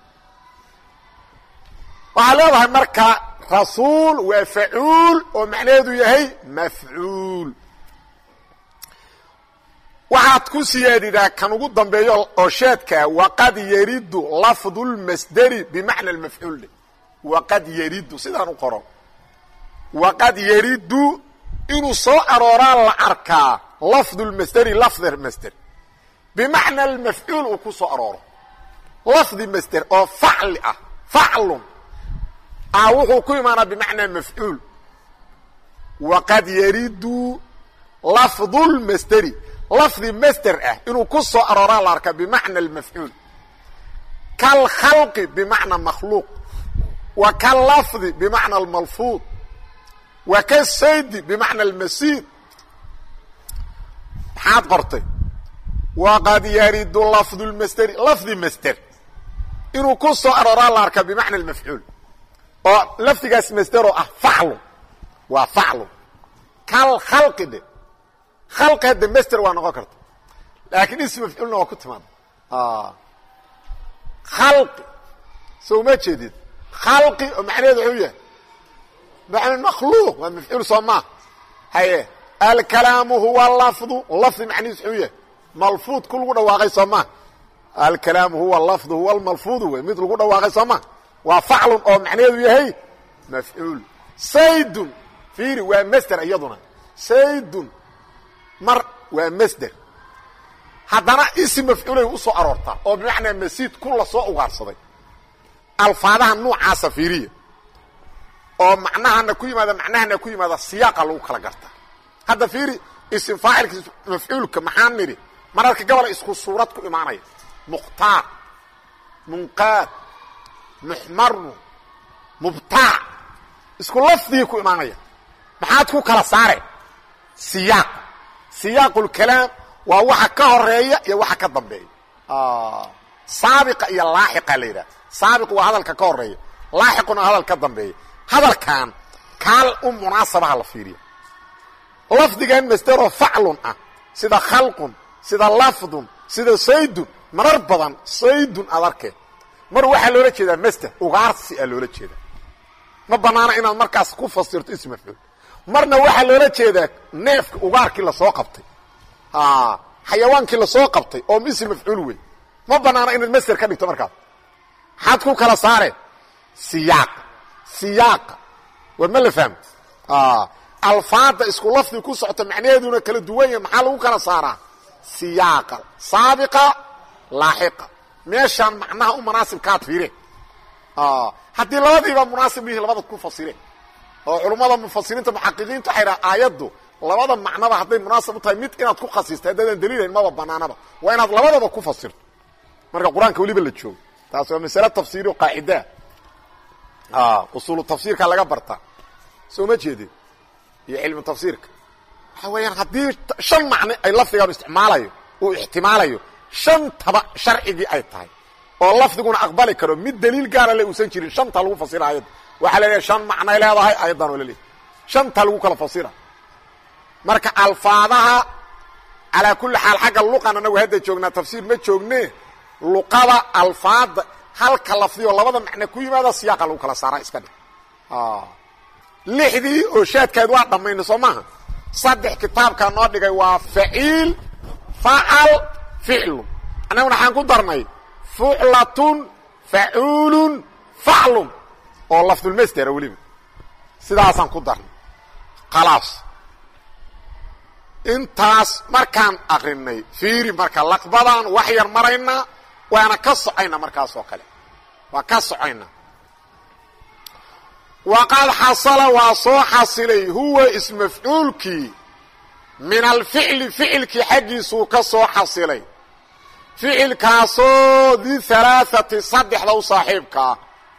waxaa leedahay marka rasuul waa facuul oo macnaheedu yahay mafcuul waxaad ku siyaadidaa kan ugu dambeeyo oo sheedkaa waqad yaridu lafdu lmasderi bimacna almafcuul waqad yaridu sidaan u qoron waqad yaridu inuu soo arooraa la arkaa lafdu lmasderi lafdi masder bimacna almafcuul uu ku soo arooro lafdi masder oo facli ah faclun wuxuu ku imaanaa bimacnaa mafcuul waqad yaridu lafdu lmasderi lafdi masder ah inuu ku soo arooraa la arkaa bimacna almafcuul kalkhalqi bimacnaa makhluuq wa kalafdi bimacna almalfuud wa kasaydi bimacna almasiid maxaad qortay waqad yaridu lafdu lmasderi lafdi masder inuu ku soo arooraa la arkaa bimacna almafcuul oo lafdigaas masderoo ah faclun waa faclun kal khalqi dhe khalqi hadda masder waa noqon karta laakiin ism mafcuulna waa ku timaada khalqi soo ma jeedid khalqi oo macnaheedu wuxuu yahay macna makhluuq waa mafcuul soo maa haye alkalaamu huwa lafdu lafdi macnihiis wuxuu yahay malfuud ku lagu dhawaaqay soo maa alkalaamu huwa lafdu huwa almalfuudu wey mid lagu dhawaaqay soo maa waa faclun oo macnaheedu yahay mafcuul saydun fiiri waa masder iyaduna saydun mar waa masder haddana ism mafcuulay u soo aroortaa oo bimacnaa masiid ku la soo ugaarsaday alfaadaha noocaasa fiiriya oo macnahana ku yimaada macnahana ku yimaada siyaaqa lagu kala gartaa hadda fiiri ism faacilka mafcuulka maxaan nidhi mararka gobol isku suurad ku imaanaya mukhtaar munqaad muxmaru mubtaac isku lafdigii ku imaanaya maxaad ku kala saare siyaaq siyaaqul kalaam waa waxa ka horeeya iyo waxa ka dambeeya saabiqa iyo laaxiqa la yidhaha saabiq waa hadalka ka horeeya laaxiquna hadal ka dambeeya hadalkan kaal u munaasabaha la fiiriya lafdigan masderoo faclun ah sida khalqun sida lafdun sida saydun marar badan saydun aad arkeen mar waxaa loola jeedaa masder ugaarsi aa loola jeedaa ma banaana inaad markaas ku fasirto ism mafcuul marna waxaa loola jeedaa neefka ugaarkii lasoo qabtay xayawaankii lasoo qabtay oo ism mafcuul wey ma banaana inaad masder ka dhigto markaas maxaad ku kala saareen siyaaqa war ma la fahmo alfaada isku lafdi ku socota macnaheeduna kala duwan yahay maxaa lagu kala saaraa siyaaqa saabiqa laaxiqa meeshaan macnaha u munaasibkaad fiire haddii labadiiba munaasib yihiin labada ku fasire oo culummada mufasiriinta muxaqiqiinta waxay dhaha aayaddu labada macnaba hadday munaasib u tahay mid inaad ku khasista haddaadan daliilayn maba banaanaba waa inaad labadaba ku fasirto marka qur-aanka weliba la joogo taas waa masale tafsiiri oo qaacidaa usuulu tafsiirka laga bartaa soo ma jeedin iyo cilmu tafsiirka waxa weeyaan haddii shan macno ay lafdigan isticmaalayo uu ixtimaalayo shantaba sharcigii ay tahay oo lafdiguna aqbali karo mid daliil gaara le uusan jirin shanta lagu fasira ayadda waxaa leedahay shan macnay leedahay ayaddan oo la leeyahay shanta lagu kala fasira marka alfaadaha calaa kulli xaal xagga luqan anagu hadda joognaa tafsiir ma joogne luqada alfaada halka lafdiyo labada macno ku yimaada siyaaqa lagu kala saaraa iska dhig lixdii oo shaadkeed waa dhammayna soo maaha saddex kitaabkaa noo dhigay waa faciil facal ficlu annaguna waxaan ku darnay fuclatun facuulun faclun oo lafdulmasdera weliba sidaasaan ku darnay khalaas intaas markaan akrinay fiiri marka laqbadan wax yar maraynaa waana ka socayna markaas oo kale waa ka socayna waqad xasala waa soo xasilay huwa ismafcuulkii min alficli ficilkii xaggiisuu ka soo xasilay ficilkaasoo di halaaثati saddexda u saaxiibkaa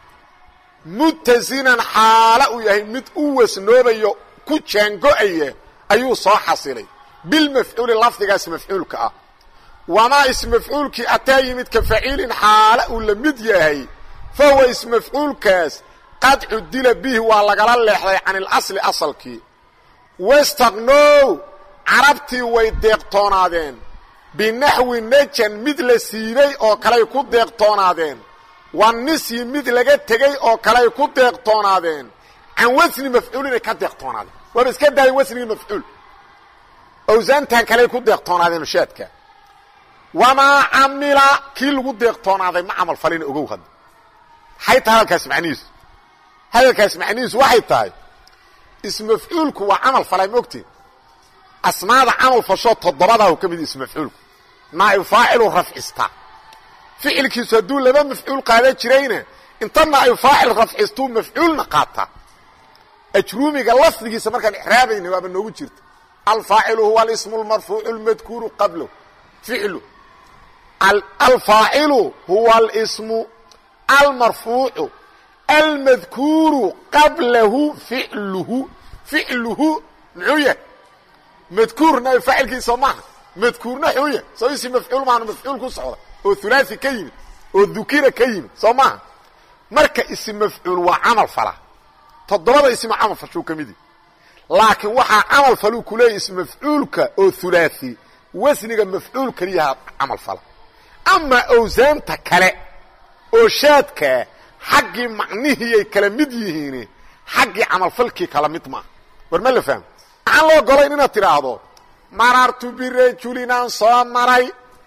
mutasinan xaalo uu yahay mid u wasnoobayo ku jaango-aya ayuu soo xasilay bilmafcuuli lafdigaas mafcuulka ah wamaa ismafcuulkii ataa yimid ka faciilin xaalo uu la mid yahay fahuwa ismafcuulkaas qad cudila bihi waa lagala leexday can ilasli asalkii wastaqnow carabtii way deeqtoonaadeen binaxwi najan mid la siibay oo kaley ku deeqtoonaadeen wanisyi mid laga tegey oo kaley ku deeqtoonaadeen can wasni mafcuulinay ka deeqtoonaadeen waaba iska daayeen wasnigii mafcuul awsaantan kaley ku deeqtoonaadeen shaadka wamaa camila kii lagu deeqtoonaaday ma camal falina ogow hadda maxay tahay hadalkaas macnihiisu hadalkaas macnihiisu waxay tahay ismafcuulku waa camal falay mogtiin asmaada camal fashoo toddobadaah ka mid ismafcuulku naa'ib faacilu rafcista ficilkiisu hadduu laba mafcuul qaadan jirayna inta naa'ib faacil rafcistuu mafcuulna qaataa ajruumiga lafdigiisa markaan ixraabayna waaba noogu jirta alfaacilu huwa alismu lmarfuucu lmadkuuru qablahu ficlu alfaacilu huwa alismu almarfuucu almadkuuru qablahu ficluhu muxuu yahay madkuurna faacilkiisa maaha madkuurna xuu yahay soo isi mafcuul maana mafcuul ku socda oo hulaaثi ka yimid oo dukira ka yimid soo maaha marka isim mafcuul waa camal fala toddobada isma camal fashuu ka midi laakiin waxaa camal faluu ku leeyahy ism mafcuulka oo hulaaثi wasniga mafcuul keliyaha camal fala ama awsaanta kale oo shaadka xaggii macnihiiyay kala mid yihiin xaggii camalfalkii kala mid maaha war ma la fahmo maxaan loo golayn inaad tidhaahdo marartu birajulinaan soo maray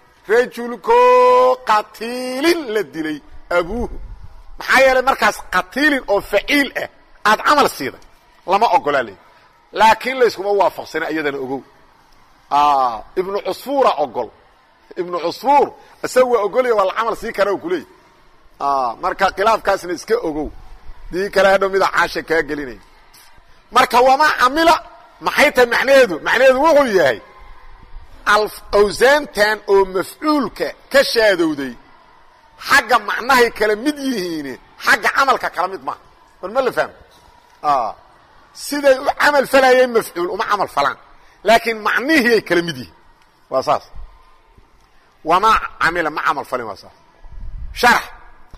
rajulkoo qatiilin la dilay abuuhu maxaa yeelay markaas qatiilin oo faciil ah aad camal siiday lama ogolaalay laakiin la isku waafaqsana iyadana ogow ibn usfura ogol ibn usfur asagu ogol iyo wal amal si kale kulay marka khilaafkaasna iska ogow dii kale hadhow mid caasha ka gelinay marka wama amila maxay ta macneedu wuxuu yahay alf awzantan oo mafcuulka ka shaadowday xagga macnahay kala mid yihiin xagga amalka kala mid ma ma la fahmo siday u amal falayeen mafcuul uma amal falan laakiin macnihi ay kala mid yihiin waa saas wama amila ma amal falan waa saas sharh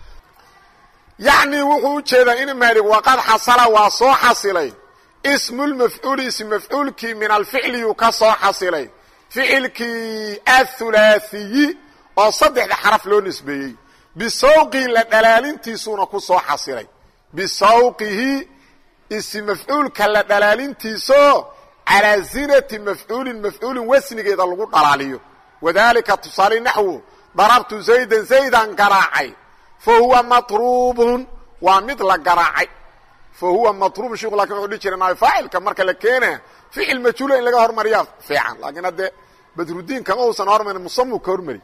يعني وحو جيدا إن مالك وقد حصل وصو حصلي اسم المفعول اسم مفعول كي من الفعل يكسو حصلي فعل كي الثلاثي وصدح حرف لو نسبي بسوقه لدلالين تيسون كسو حصلي بسوقه اسم مفعول كالدلالين تيسو على زينة مفعول وسنك إذا لقود عليه وذلك تصالي نحو ضربت زيدا قراعي فهو مطروب ومثل قراعي فهو مطروب شيخ لكن يقول لي فاعل كمركه لكينه فعل مجهول ان لغا هرمريا فعل لكن هذا بدر الدين كما هو سن هرمن مصمم كهرمري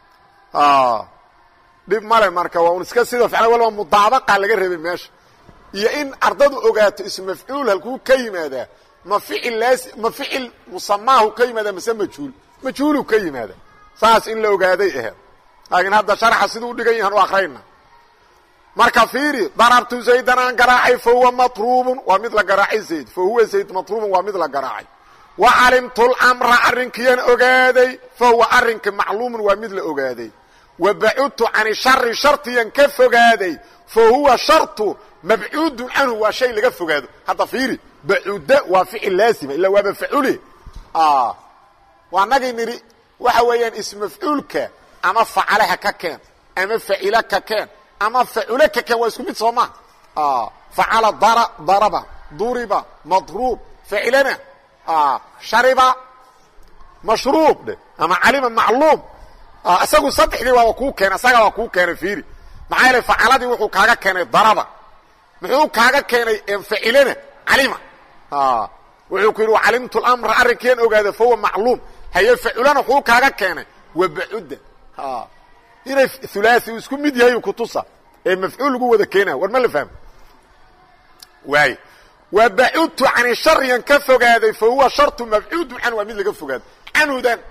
ديب مال marka waa iska sida ficil walba mudaabaqa laga reebay meesha iyo in ardadu ogaato ism mafcuul halku ka yimaada ma ficil musammahu ka yimaada mise majhuul ka yimaada saas in la ogaaday laakiin hadda sharxa sidoo dhigay inaan u aqrayna marka fiiri darabtu zaydan an garaa'ay fa huwa matrub wa mid la garaa'ay zayd fa huwa zayd matrub wa mid la garaa'ay wa alimtu al-amra arrinkiyan ogaaday fa huwa arrinka ma'lum wa mid la ogaaday wa ba'udtu an shartiyan ka fogaaday fa huwa shartu mab'ud anhu wa shay laga fogaado hadda fiiri ba'uda wa fi'il lazim illa wa maf'uli wa nagini waxa weeyaan ism maf'ulka ama facalaha ka keen ama fa'ila ka keen ama fa'ula ka keen waa isku mid Soomaa facala daraba duriba madrub fa'ilana shariba mashrub ama alima ma'lum asagu sadexdii waa ku keen asaga waa ku keen fiiri maxay facaladii wuxuu kaaga keenay daraba muxuu kaaga keenay fa'ilana alima wuxuu ku yiri alimtu al-amra arkin ogaada fa huwa ma'lum haye fa'ilana wuxuu kaaga keenay wab'ud إنه ثلاثي واسكو ميد يهي كتوسا مفعول قوة كينا ورما اللي فهم واي وبعدت عن الشر ينكفق هذا فهو شرط مبعود عنه ومين اللي كفق هذا عنه ده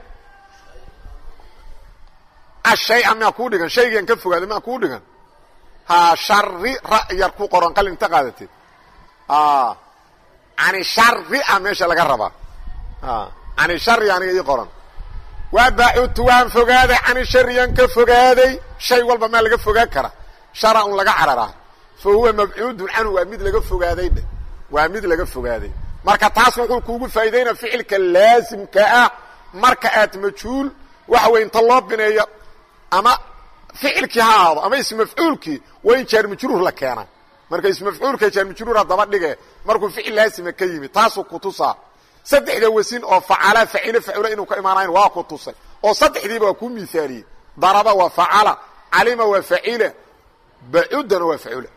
الشيء أم يقول لك شيء ينكفق هذا ما يقول لك شر رأي يركو قرآن قال انتقادتي عن الشر أم يشا لقربا عن الشر يعني ايه قرآن وبعدت وان فقاده عن الشر ينكفقاده شيء والبا ما لغا فقا كرا شرع لغا عررا فهو مبعود عنه ومد لغا فقاده ومد لغا فقاده marka taas wuxuu kuugu faa'iideena ficilka laasimka ah marka aad majhuul waxa weyn talab bineeyo ama ficilki haado ama ism mafcuulki way jar majruur la keena marka ism mafcuulka jar majruur daba dhige markuu ficil laasim ka yimi taas ku tusaa saddexda wasin oo facala fa'ila fa'ula inuu ka imaanayn waa ku tusay oo saddexdiiba waa ku miisaali daraba wa fa'ala alima wa fa'ila ba'udan wa fa'ula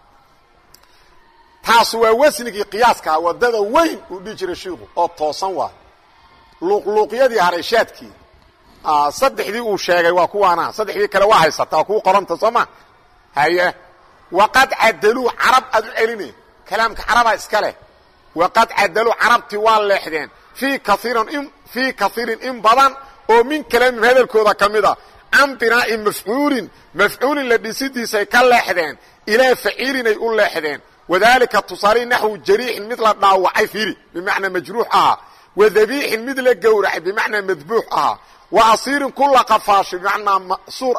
taas waa wasnigi qiyaaska wadada weyn u dhijira sheegu oo toosan waa luqluqyadii hareeshaadkii saddexdii uu sheegay waa kuwaana saddexdii kale waa haysataa ku qoranta Soomaa haye waqad adalu arab adu elini kalaamka araba iska leh وقد عدلوا عربتي واللحدين في كثير إن بدن ومن كلام هذا الكودة كمدا عن بناء مفعول الذي سيدي سيكال لحدين إلى فعيل يقول لحدين وذلك تصاري نحو جريح مثل الضاوعي فيري بمعنى مجروح وذبيح مثل الجورح بمعنى مذبوح وأصير كل قفاش بمعنى مأسور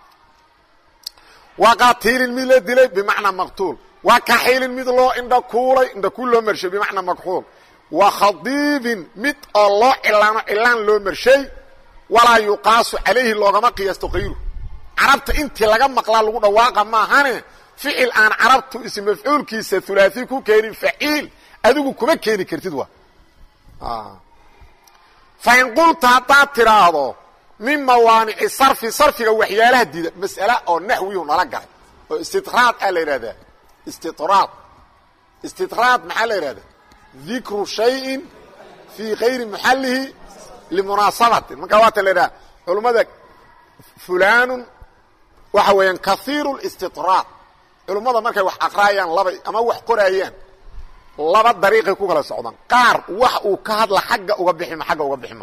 وقاتيل مثل الدلي بمعنى مقتول وكحيل مثله عند كل مرشي بمعنى مكحول وخضيب مثل الله إلان لو مرشي ولا يقاس عليه لغما قياس تغيره عربت انت لغا مقلا لغو دواقا ما هاني فعل ان عربت اسم مفعول كيس ثلاثي كو كيري فعيل ادوغو كما كيري كرتدوا فإن قلت هطا تراهضو من موانع صرفك وحيالها دي مسألة او نحوي ونرقع استطراد قال لنا استطراد istidraad maxaa la yidhahda dikru shayin fii kayri maxallihi limunaasabatin markaa waata la yidhaha culummada fulanun waxa weeyaan kaiiru listidraad culummada markay wax aqraayaan laba ama wax qoraayaan laba dariiqay ku kala socdaan qaar wax uu ka hadla xagga uga bixima xagga uga bixima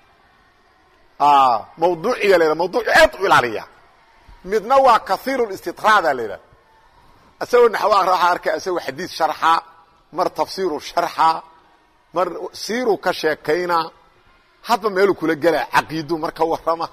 mawduuciga la yidhaha mawduuc aad u ilaaliya midna waa kaiiru listidraada la yidhaha isagoo naxwo aqra waxaa arkay isagoo xadiis sharxa mar tafsiiru sharxa mar siiru ka sheekaynaa hadba meeluu kula gelaa caqiidu marka warrama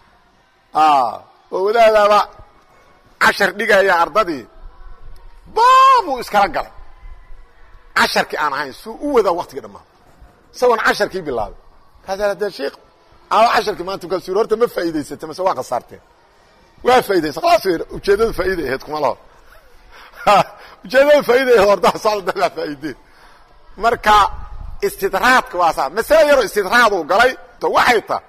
oo wadaadaaba cashar dhigaya ardadii baabuu iskala galay casharkii aan ahayn suu u wadaa waktiga dhammaan isagoon casharkii bilaabay kaasa de sheikh casharkii maanta ka suur horta ma faa'iidaysatay mase waa khasaarteen waa faa'iidaysa khalaas ujeedada faa'iida ahayd kuma laho ujeedada faa'iida ahayd horta saalda la faa'iideen marka istidraadka waa saa masala yaro istidraad uu galay to waxay ta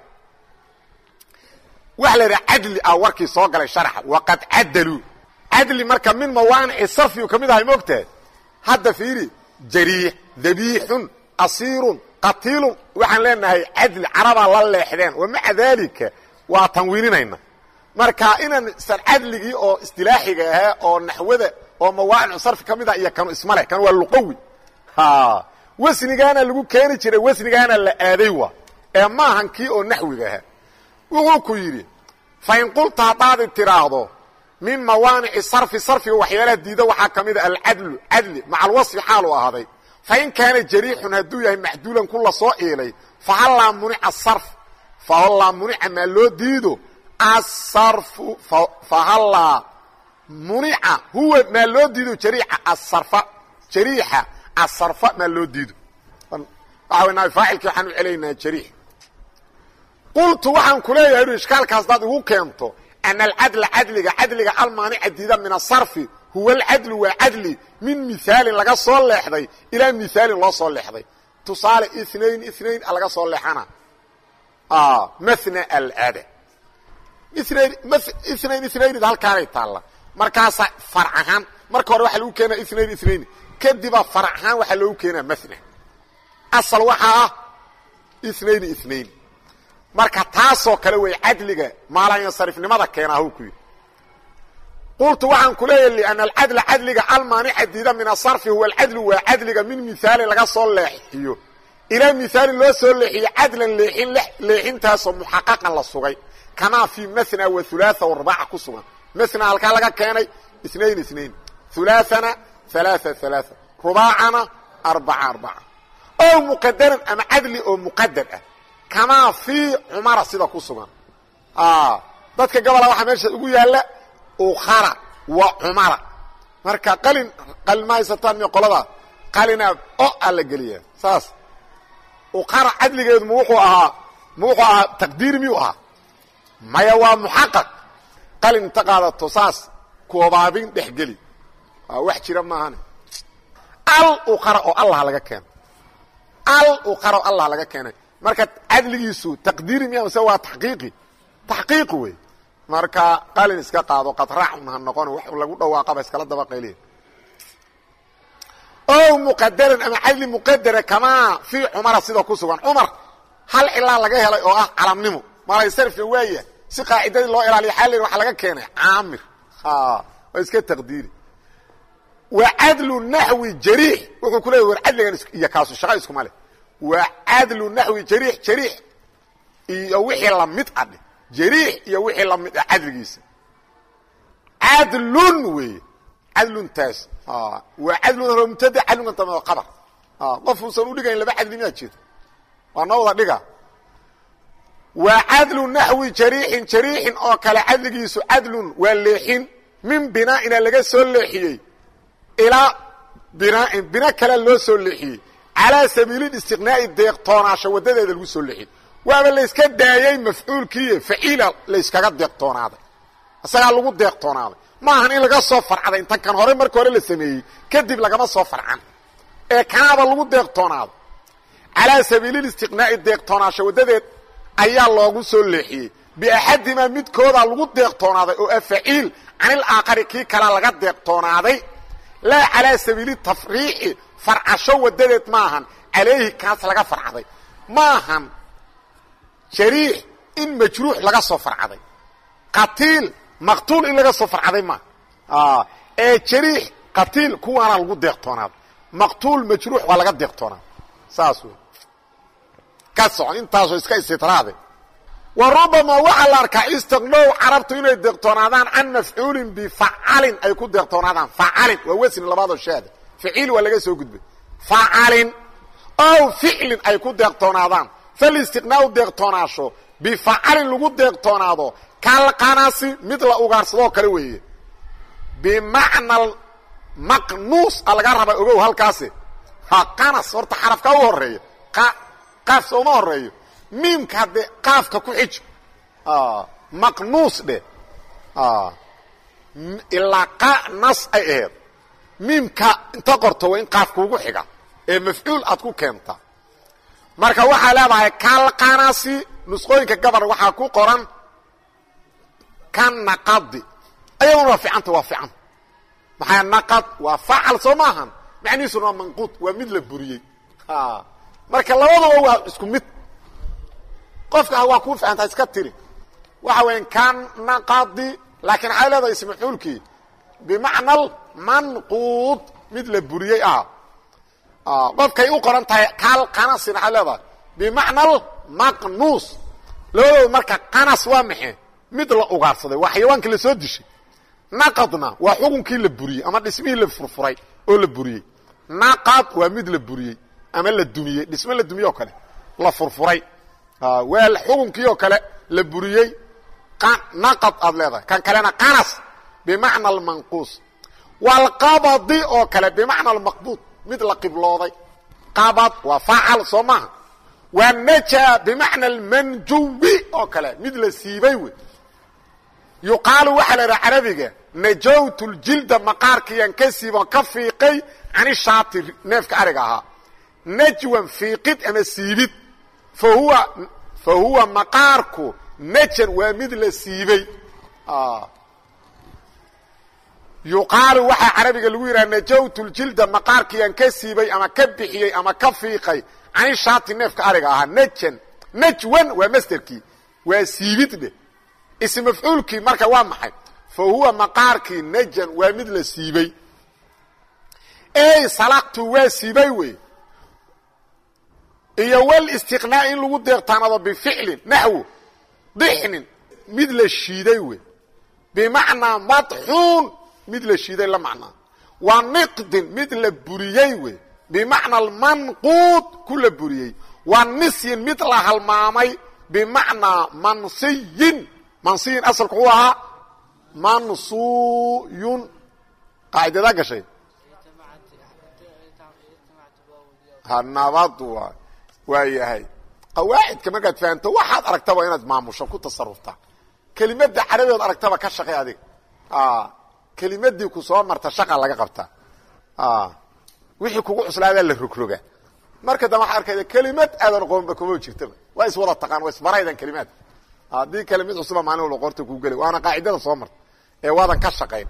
wax la yidhaha cadli ah warkii soo galay sharaxa waqad cadaluu cadli marka min mawaanici sarfiyu ka mid ahay moogtahay hadda fiiri jariix dabiixun asiirun qatiilun waxaan leenahay cadli carabaa la leexdeen wamaca daalika waa tanwiininayna marka inaan san cadligii oo istilaaxiga ahaa oo naxwada oo mawaanicu sarfi ka mid ah iyo kanu isma leh kan waa luqawi wasnigaana lagu keeni jiray wasnigaana la aaday wa ee maahan kii oo naxwiga ahaa wuxuu ku yidhi fain qulta haddaad tiraahdo min mawaanici sarfi sarfiga waxyaalaha diida waxaa ka mida alcadlu cadli maca alwasfi xaalu ahaaday fain kaana jariixun hadduu yahay maxduulan ku la soo iilay fahallaa munica sarf fahallaa munica maa loo diido asarfu fahallaa munica huwa maa loo diido jariixa asarfa jariixa asarfa maa loo diido waxa way nahay faacilkii waxaan u celaynaa jariix qultu waxaan ku leeyahay inu ishkaalkaas hadaad igu keento ana alcadla cadliga almaanica diida min asarfi huwa alcadlu waa cadli min mihaalin laga soo leexday ilaa mihaalin loo soo leexday tusaale inain laga soo leexana mna alada inain halkaanay taalla markaasaa farc ahaan marka hore waxaa lagu keenaa inain kadibaa farc ahaan waxaa loogu keenaa mna asal waxaa ah inain marka taasoo kale wey cadliga maalanyansarifnimada keenaa hw ku yidhi qultu waxaan ku leeyahay liana alcadla cadliga almaanica diida min asarfi huwa alcadlu waa cadliga min mihaalin laga soo leexiyo ilaa mihaalin loo soo leexiyo cadlan leexintaasoo muxaqaqan la sugay kamaa fii mna wa ulaaa warbaca ku sugan mna halkaa laga keenay inain ulaaana alaa rubaacana arbaca oo muqadaran ama cadli oo muqadar ah kamaa fii cumara sida ku sugan dadka gabola waxaa meesha ugu yaalla ukhara wa cumara marka qalin ma haysataan miyo qolada qalina o a la geliya saas ukhara cadligeedu ma wuxuu ahaa taqdiiri miyuu ahaa maya waa muxaqaq qalin inta qaadato saas koobaabin dhexgeli wax jira maahane al ukhara oo allah laga keeno al ukhara oo allah laga keenay marka cadligiisu taqdiiri miya mise waa taxqiiq wey marka qalin iska qaado qadraacun ha noqon wax lagu dhawaaqaba iskala daba qayliya o muqadaran ama cadli muqadara kamaa fii cumara sida ku sugan cumar hal cilaa laga helay oo ah calamnimo malaysarifka waaya si qaacidadii loo ilaaliya xaalin waxa laga keenay caamir waa iska taqdiiri wa cadlu naxwi jariix wuxuu ku leeyahy war cadligan iyo kaasu shaqa iskuma leh waa cadlu naxwi jariix iyo wixii lamid ah jariix iyo wixii lamid ah cadligiisa cadlun weeye cadluntaas waa cadlun mubtada cadlunkan tama qabar qof uusan u dhigayn laba cadli miyaa jira waa noo wada dhiga waa cadlu naxwi jariixin oo kale cadligiisu cadlun waa leexin min binaa'ina laga soo leexiyey ilaa binaa'in bina kale loo soo leexiyey calaa sabiili istiqnaa'i deeqtoonaasho wadadeeda lagu soo leexiyey waaba layska daayey mafcuulkiiyo faciila layskaga deeqtoonaaday isagaa lagu deeqtoonaaday maahan in laga soo farcaday intan kan hore marka hore la sameeyey kadib lagama soo farcan ee kanaaba lagu deeqtoonaaday calaa sabiili istiqnaa'i deeqtoonaasho wadadeed ayaa loogu soo leexiyey biaxadimaa midkoodaa lagu deeqtoonaaday oo ah faciil canil aakari kii kala laga deeqtoonaaday لا على سبيل التفريع فرعشو وددت maahan عليه kaas laga farcaday maahan shariix in majruux laga soo farcaday qatiil maqtuul in laga soo farcaday ma shariix qatiil kuwaana lagu deeqtoonaad maqtuul majruux waa laga deeqtoonaad saas weey kaasoo intaasoo iska istitraade وربما وعلى أركا استغنوا عربتوا إنه دقتونادان عن مفعول بفعل أي كود دقتونادان فعل ووسن لبعض الشهادة فعيل ولا جسوا قد فعل أو فعل أي كود دقتونادان فالاستغناء دقتوناشو بفعل لقود دقتونادو كالقناصي مثل أغارصدو كالوي بمعنى المقنوص الغرب أقول هالكاسي قناص ورط حرف كاوه الرئي قاف سوما الرئي ميمك هذا قافك كحج مقنوص ده إلا قنص أيهد ميمك انت قرطه وإن قافك وحجة مفعول أتكو كامتا marka waxa leedahay kal qanasi nusqooyinka gabar waxa ku qoran kan naqadi ayuu fiicanta waa fiican maxay naqad waa faal soomahan macniisu waa manqud waa mid la buriyay marka labadaba waa isku mid qofka waa ku fiicanta iska tiri waxa weyn kan naqadi laakiin xaalada ismu xulki bimaana manqud mid la buriyay qofkay u qoran tahay kal qanas xaalada bimaana maqnus loo marka qanas waa maxay mid la ugaarsaday waa xayawaanka la soo dishay naqadna waa xukunkii la buriyay ama dhismihii la furfuray oo la buriyay naqad waa mid la buriyay ama la dumiyay dhismo la dumiyay oo kale la furfuray waa xukunkii oo kale la buriyay naqad ad leedahay kan kalena qanas bimaana almanqus wal qabdi oo kale bimaana almaqbud mid la qiblooday qabad wa fa'al soma wa naja bimaana almanjuwi oo kale mid la siibay way yuqalu wahla arabiga najawtu aljilda maqarkiyan kasiba kafiqay ani shaatir neefka ariga aha najwan fiqid ama siibid fahuwa maqarku najan wa mid la siibay يقال وحا عربي لو يرا نجوت الجلد مقاركيان كسيبي اما كبخيي اما كفيقي عن شاط نفك ارغا نجن نجون ومستركي وسيبيد اسم مفعولكي marka waa maxay فهو مقاركي نجن ومد لا سيبي اي سلقت وسيبي وي iyo wal istiqnaa in lagu deeqtaanado bificl nahwu dhihn mid la shiiday way bimaana madhun mid la shiiday la macna wa niqd mid la buriyay we bimaana almanqud kul buriyay wa nisyin mid la halmaamay bimaana mansiyin asalku waa mansuyun qaadada gashay hanabadu waa yahay qawaacid kama gad faanto waxaad aragtaba inaad maamusho ku tasarrufta kelimada carabiga aragtaba ka shaqay adig kelimadii ku soo marta shaqa laga qabta wixii kugu cuslaada la rogroga marka dama arkay kelimad aadan qoomba kuma jirto waa is wada taqaan waa isbaraydan kelimad hadii kelimad cusub ma aanay qorto ku gali waana qaacidada soo marta ee waadan ka shaqeyn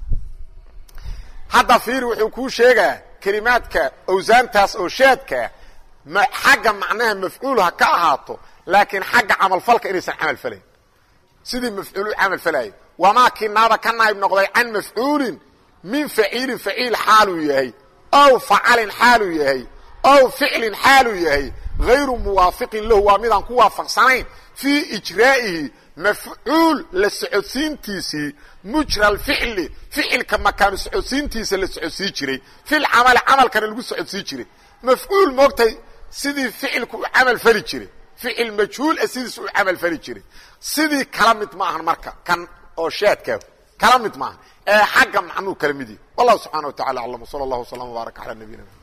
hada fiir wuxuu ku sheegaa kelimaadka awsaantaas oo shaadka ma xaga macnaha mafcuulha ka ahaato laakiin xaga amal falka inaysan amal falay sidii mafcuul amal falay وما كنا كنا بنقضي عن مفعول من فعيل حاله يهي أو فعل حاله يهي أو فعل حاله يهي غير موافق له ومدان كوا فقصانين في إجرائه مفعول للسعودسين تيسي مجرى الفعل فعل كما كان السعودسين تيسي للسعودسي جري في العمل عمل كان السعودسي جري مفعول موقتي سيدي فعل عمل فلي جري فعل مجهول سيدي عمل فلي جري سيدي كلامت معهن مركا كان او شادك كلامت معه حق معنو كلمدي والله سبحانه وتعالى علم صلى الله وسلم وبارك على نبينا